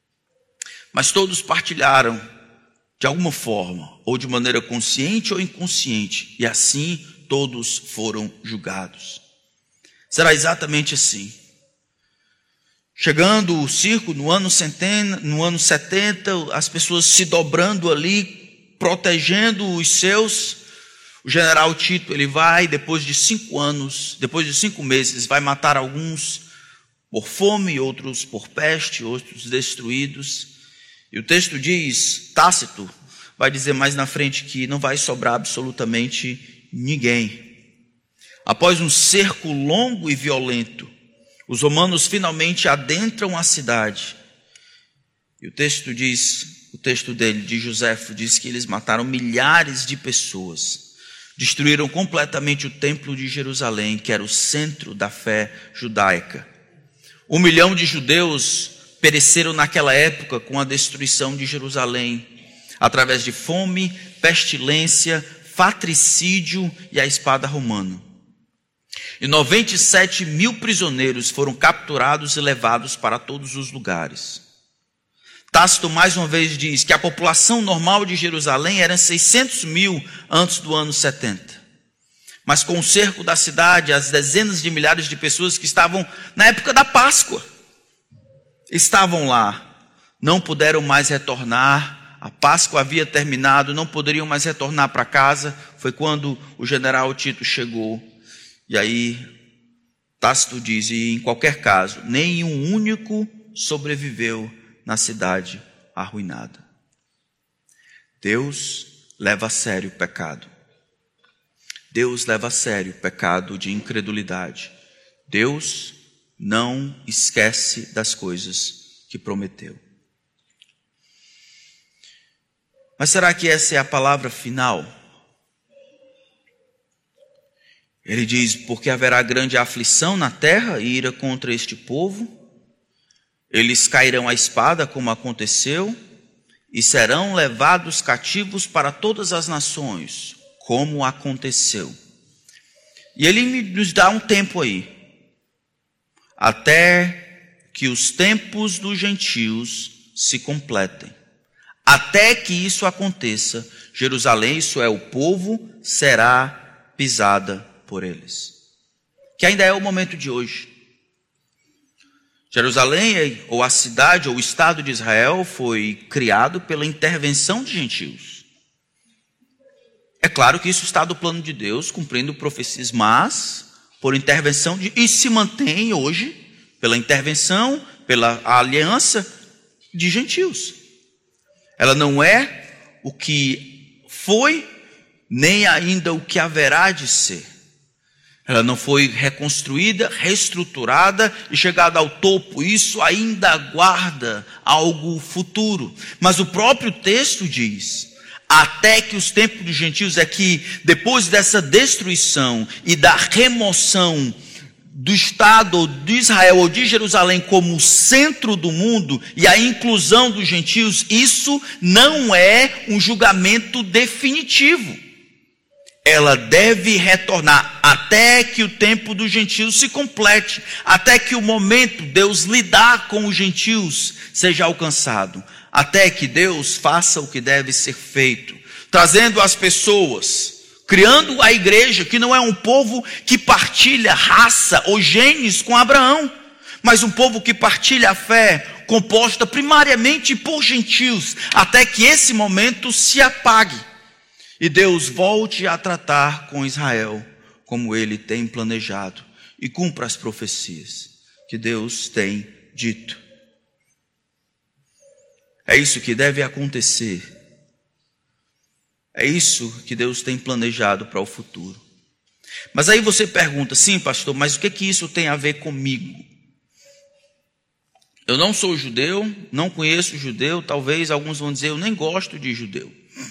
Mas todos partilharam, de alguma forma, ou de maneira consciente ou inconsciente, e assim todos foram julgados. Será exatamente assim. Chegando o circo no ano 70, as pessoas se dobrando ali, protegendo os seus. O general Tito, ele vai, depois de 5 meses, vai matar alguns por fome, outros por peste, outros destruídos. E o texto diz, Tácito vai dizer mais na frente que não vai sobrar absolutamente ninguém. Após um cerco longo e violento, os romanos finalmente adentram a cidade. E o texto dele, de Joséfo, diz que eles mataram milhares de pessoas. Destruíram completamente o templo de Jerusalém, que era o centro da fé judaica. 1 milhão de judeus pereceram naquela época com a destruição de Jerusalém, através de fome, pestilência, fratricídio e a espada romana. E 97 mil prisioneiros foram capturados e levados para todos os lugares. Tácito mais uma vez diz que a população normal de Jerusalém era 600 mil antes do ano 70. Mas com o cerco da cidade, as dezenas de milhares de pessoas que estavam na época da Páscoa, estavam lá, não puderam mais retornar, a Páscoa havia terminado, não poderiam mais retornar para casa. Foi quando o general Tito chegou. E aí, Tácito diz, e em qualquer caso, nenhum único sobreviveu na cidade arruinada. Deus leva a sério o pecado. Deus leva a sério o pecado de incredulidade. Deus não esquece das coisas que prometeu. Mas será que essa é a palavra final? Ele diz, porque haverá grande aflição na terra e ira contra este povo. Eles cairão à espada, como aconteceu, e serão levados cativos para todas as nações, como aconteceu. E ele nos dá um tempo aí, até que os tempos dos gentios se completem. Até que isso aconteça, Jerusalém, isso é o povo, será pisada por eles. Que ainda é o momento de hoje. Jerusalém, ou a cidade, ou o Estado de Israel, foi criado pela intervenção de gentios. É claro que isso está do plano de Deus, cumprindo profecias, mas por intervenção e se mantém hoje pela intervenção, pela aliança de gentios. Ela não é o que foi, nem ainda o que haverá de ser. Ela não foi reconstruída, reestruturada e chegada ao topo. Isso ainda aguarda algo futuro. Mas o próprio texto diz, até que os tempos dos gentios, é que depois dessa destruição e da remoção do Estado de Israel ou de Jerusalém como centro do mundo e a inclusão dos gentios, isso não é um julgamento definitivo. Ela deve retornar até que o tempo dos gentios se complete, até que o momento Deus lidar com os gentios seja alcançado, até que Deus faça o que deve ser feito, trazendo as pessoas, criando a igreja, que não é um povo que partilha raça ou genes com Abraão, mas um povo que partilha a fé, composta primariamente por gentios, até que esse momento se apague. E Deus volte a tratar com Israel como Ele tem planejado e cumpra as profecias que Deus tem dito. É isso que deve acontecer. É isso que Deus tem planejado para o futuro. Mas aí você pergunta, sim, pastor, mas o que isso tem a ver comigo? Eu não sou judeu, não conheço judeu, talvez alguns vão dizer, eu nem gosto de judeu.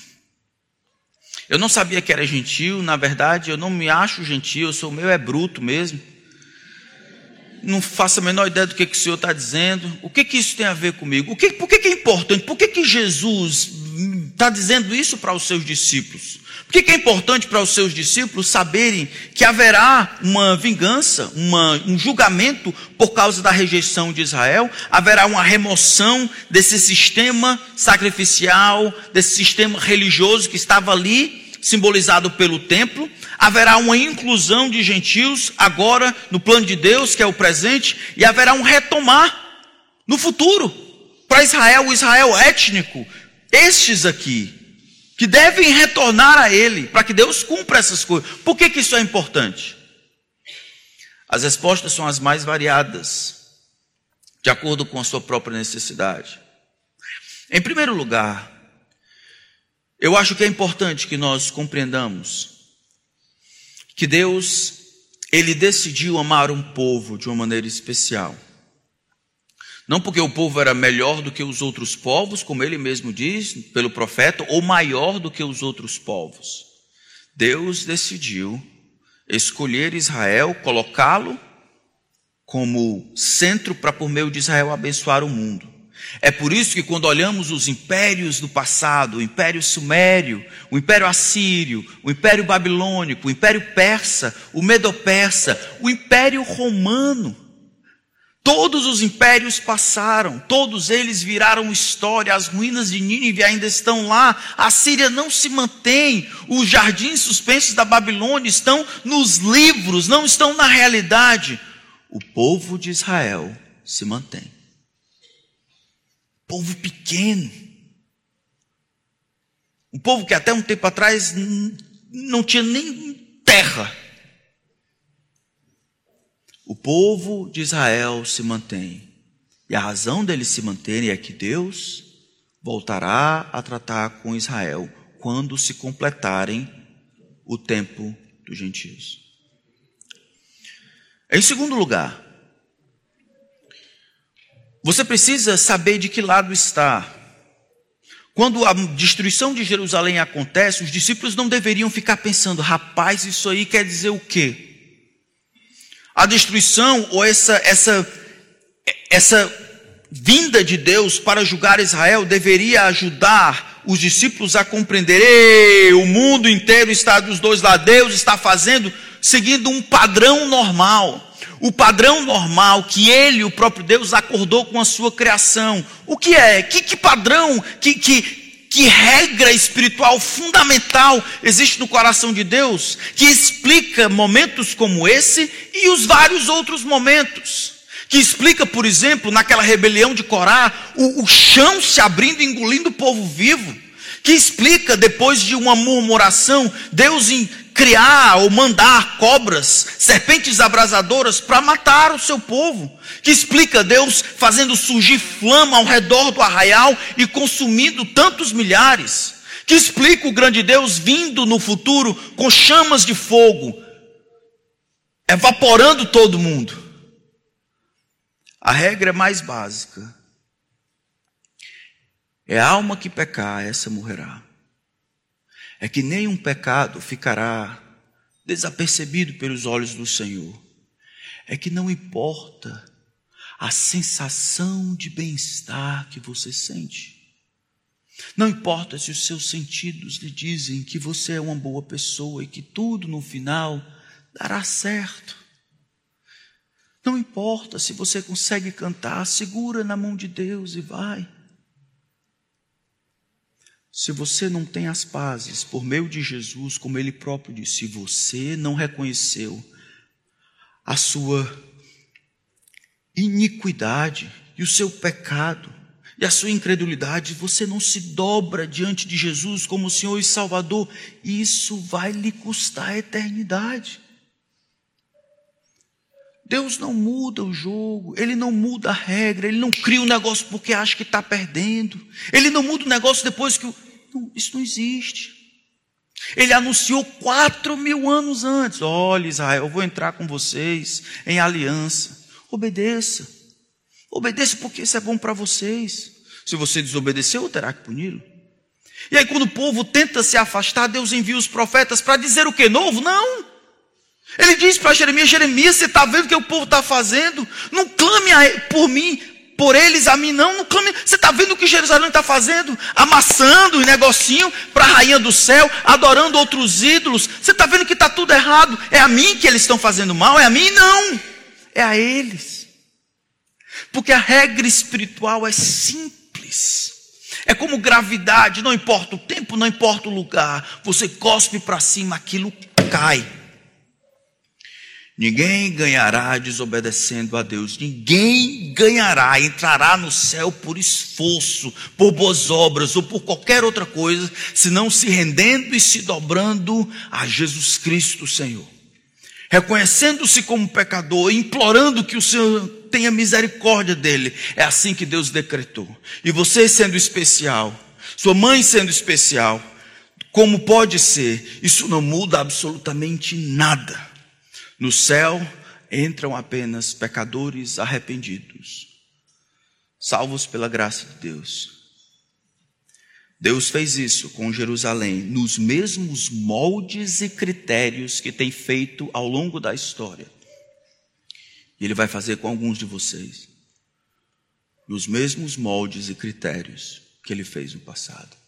Eu não sabia que era gentil, na verdade eu não me acho gentil, eu sou meu é bruto mesmo. Não faço a menor ideia do que o Senhor está dizendo. O que isso tem a ver comigo? Por que é importante? Por que Jesus está dizendo isso para os seus discípulos? Por que é importante para os seus discípulos saberem que haverá uma vingança, um julgamento por causa da rejeição de Israel? Haverá uma remoção desse sistema sacrificial, desse sistema religioso que estava ali, simbolizado pelo templo. Haverá uma inclusão de gentios agora no plano de Deus, que é o presente, e haverá um retomar no futuro para Israel, o Israel étnico, estes aqui, que devem retornar a Ele, para que Deus cumpra essas coisas. Por que isso é importante? As respostas são as mais variadas, de acordo com a sua própria necessidade. Em primeiro lugar, eu acho que é importante que nós compreendamos que Deus, Ele decidiu amar um povo de uma maneira especial. Não porque o povo era melhor do que os outros povos, como Ele mesmo diz pelo profeta, ou maior do que os outros povos. Deus decidiu escolher Israel, colocá-lo como centro para, por meio de Israel, abençoar o mundo. É por isso que quando olhamos os impérios do passado, o Império Sumério, o Império Assírio, o Império Babilônico, o Império Persa, o Medo-Persa, o Império Romano, todos os impérios passaram, todos eles viraram história, as ruínas de Nínive ainda estão lá, a Síria não se mantém, os jardins suspensos da Babilônia estão nos livros, não estão na realidade. O povo de Israel se mantém. Povo pequeno, um povo que até um tempo atrás não tinha nem terra. O povo de Israel se mantém, e a razão deles se manterem é que Deus voltará a tratar com Israel quando se completarem o tempo dos gentios. Em segundo lugar, você precisa saber de que lado está. Quando a destruição de Jerusalém acontece, os discípulos não deveriam ficar pensando: rapaz, isso aí quer dizer o quê? A destruição ou essa vinda de Deus para julgar Israel deveria ajudar os discípulos a compreender: o mundo inteiro está dos dois lados, Deus está fazendo, seguindo um padrão normal. O padrão normal que ele, o próprio Deus, acordou com a sua criação. O que é? Que padrão, que regra espiritual fundamental existe no coração de Deus, que explica momentos como esse e os vários outros momentos? Que explica, por exemplo, naquela rebelião de Corá, o chão se abrindo e engolindo o povo vivo. Que explica, depois de uma murmuração, Deus criar ou mandar cobras, serpentes abrasadoras para matar o seu povo. Que explica Deus fazendo surgir flama ao redor do arraial e consumindo tantos milhares. Que explica o grande Deus vindo no futuro com chamas de fogo, evaporando todo mundo. A regra mais básica é: a alma que pecar, essa morrerá. É que nenhum pecado ficará desapercebido pelos olhos do Senhor. É que não importa a sensação de bem-estar que você sente. Não importa se os seus sentidos lhe dizem que você é uma boa pessoa e que tudo no final dará certo. Não importa se você consegue cantar, segura na mão de Deus e vai. Se você não tem as pazes por meio de Jesus, como ele próprio disse, se você não reconheceu a sua iniquidade e o seu pecado e a sua incredulidade, você não se dobra diante de Jesus como Senhor e Salvador, isso vai lhe custar a eternidade. Deus não muda o jogo, ele não muda a regra, ele não cria um negócio porque acha que está perdendo, ele não muda o negócio depois que não, isso não existe. Ele anunciou 4.000 anos antes: olha, Israel, eu vou entrar com vocês em aliança. Obedeça porque isso é bom para vocês. Se você desobedecer, eu terá que puni-lo. E aí quando o povo tenta se afastar, Deus envia os profetas para dizer o que? Novo? Não. Ele diz para Jeremias: Jeremias, você está vendo o que o povo está fazendo? Não clame por mim, por eles, a mim não clame. Você está vendo o que Jerusalém está fazendo? Amassando um negocinho para a rainha do céu, adorando outros ídolos. Você está vendo que está tudo errado? É a mim que eles estão fazendo mal? É a mim? Não, é a eles. Porque a regra espiritual é simples. É como gravidade, não importa o tempo, não importa o lugar, você cospe para cima, aquilo cai. Ninguém ganhará desobedecendo a Deus. Ninguém ganhará, entrará no céu por esforço, por boas obras ou por qualquer outra coisa, senão se rendendo e se dobrando a Jesus Cristo, Senhor. Reconhecendo-se como pecador, implorando que o Senhor tenha misericórdia dele. É assim que Deus decretou. E você sendo especial, sua mãe sendo especial, como pode ser? Isso não muda absolutamente nada. No céu entram apenas pecadores arrependidos, salvos pela graça de Deus. Deus fez isso com Jerusalém nos mesmos moldes e critérios que tem feito ao longo da história. E Ele vai fazer com alguns de vocês, nos mesmos moldes e critérios que Ele fez no passado.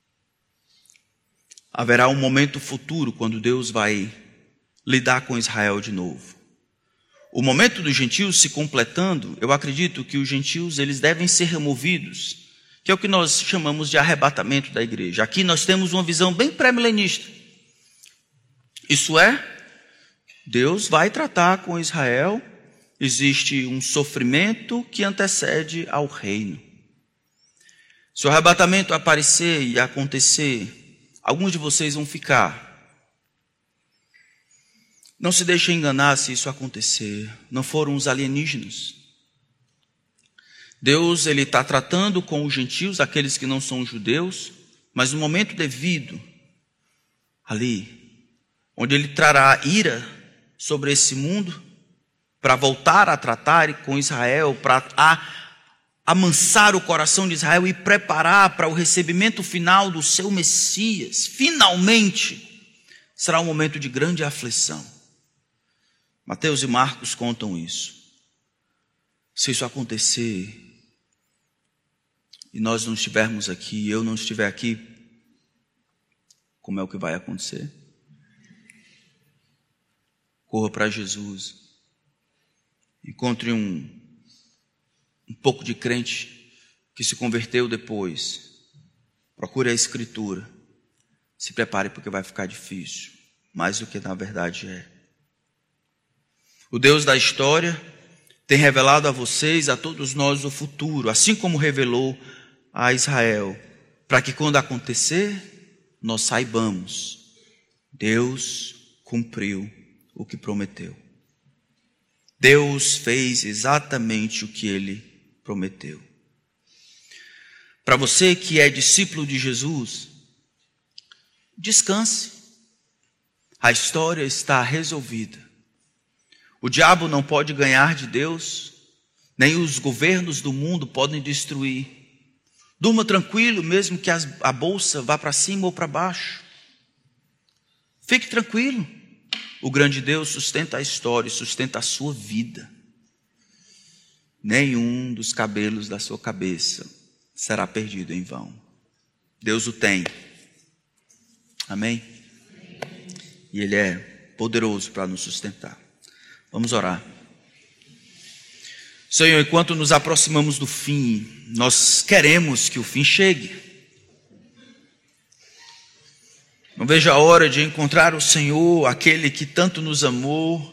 Haverá um momento futuro quando Deus vai lidar com Israel de novo. O momento dos gentios se completando, eu acredito que os gentios eles devem ser removidos, que é o que nós chamamos de arrebatamento da igreja. Aqui nós temos uma visão bem pré-milenista. Isso é, Deus vai tratar com Israel, existe um sofrimento que antecede ao reino. Se o arrebatamento aparecer e acontecer, alguns de vocês vão ficar. Não se deixe enganar se isso acontecer. Não foram os alienígenas. Deus ele está tratando com os gentios, aqueles que não são judeus, mas no momento devido, ali, onde ele trará ira sobre esse mundo, para voltar a tratar com Israel, para amansar o coração de Israel e preparar para o recebimento final do seu Messias. Finalmente, será um momento de grande aflição. Mateus e Marcos contam isso. Se isso acontecer e nós não estivermos aqui, eu não estiver aqui, como é o que vai acontecer? Corra para Jesus. Encontre um pouco de crente que se converteu depois. Procure a Escritura. Se prepare porque vai ficar difícil, mais do que na verdade é. O Deus da história tem revelado a vocês, a todos nós, o futuro, assim como revelou a Israel, para que quando acontecer, nós saibamos, Deus cumpriu o que prometeu. Deus fez exatamente o que Ele prometeu. Para você que é discípulo de Jesus, descanse. A história está resolvida. O diabo não pode ganhar de Deus, nem os governos do mundo podem destruir. Durma tranquilo, mesmo que a bolsa vá para cima ou para baixo. Fique tranquilo. O grande Deus sustenta a história e sustenta a sua vida. Nenhum dos cabelos da sua cabeça será perdido em vão. Deus o tem. Amém? E Ele é poderoso para nos sustentar. Vamos orar. Senhor, enquanto nos aproximamos do fim, nós queremos que o fim chegue. Não vejo a hora de encontrar o Senhor, aquele que tanto nos amou,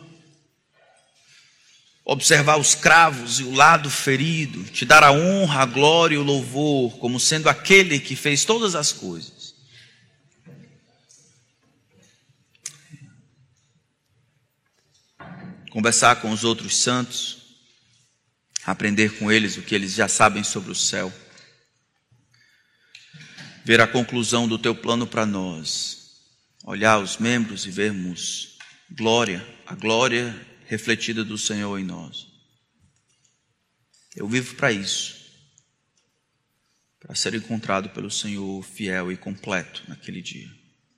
observar os cravos e o lado ferido, te dar a honra, a glória e o louvor, como sendo aquele que fez todas as coisas. Conversar com os outros santos, aprender com eles o que eles já sabem sobre o céu, ver a conclusão do teu plano para nós, olhar os membros e vermos a glória refletida do Senhor em nós. Eu vivo para isso, para ser encontrado pelo Senhor fiel e completo naquele dia.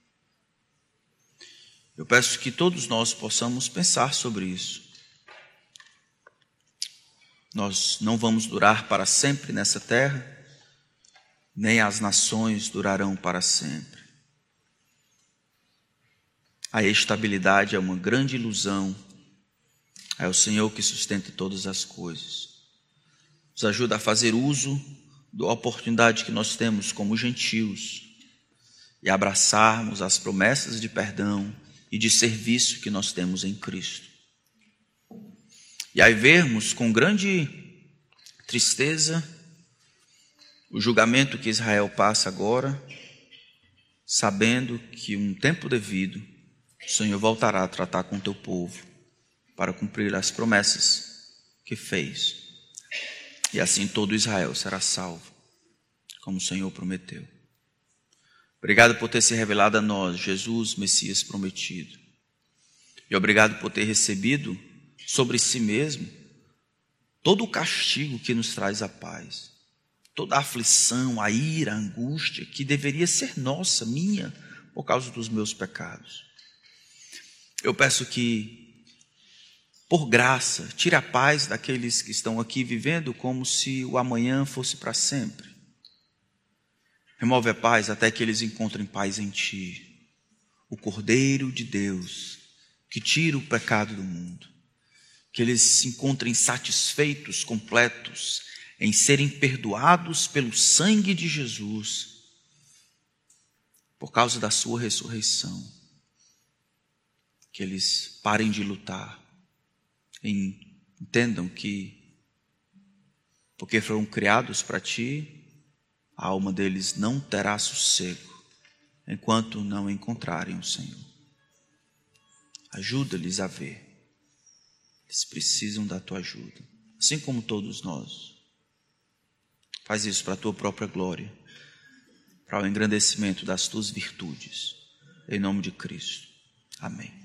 Eu peço que todos nós possamos pensar sobre isso. Nós não vamos durar para sempre nessa terra, nem as nações durarão para sempre. A estabilidade é uma grande ilusão. É o Senhor que sustenta todas as coisas. Nos ajuda a fazer uso da oportunidade que nós temos como gentios e abraçarmos as promessas de perdão e de serviço que nós temos em Cristo. E aí vermos com grande tristeza o julgamento que Israel passa agora, sabendo que um tempo devido o Senhor voltará a tratar com o teu povo para cumprir as promessas que fez. E assim todo Israel será salvo, como o Senhor prometeu. Obrigado por ter se revelado a nós, Jesus, Messias prometido. E obrigado por ter recebido sobre si mesmo todo o castigo que nos traz a paz, toda a aflição, a ira, a angústia que deveria ser nossa, minha, por causa dos meus pecados. Eu peço que, por graça, tire a paz daqueles que estão aqui vivendo como se o amanhã fosse para sempre. Remove a paz até que eles encontrem paz em Ti, o Cordeiro de Deus, que tira o pecado do mundo. Que eles se encontrem satisfeitos, completos, em serem perdoados pelo sangue de Jesus, por causa da sua ressurreição. Que eles parem de lutar, entendam que, porque foram criados para Ti, a alma deles não terá sossego, enquanto não encontrarem o Senhor. Ajuda-lhes a ver. Eles precisam da Tua ajuda, assim como todos nós. Faz isso para a tua própria glória, para o engrandecimento das tuas virtudes. Em nome de Cristo. Amém.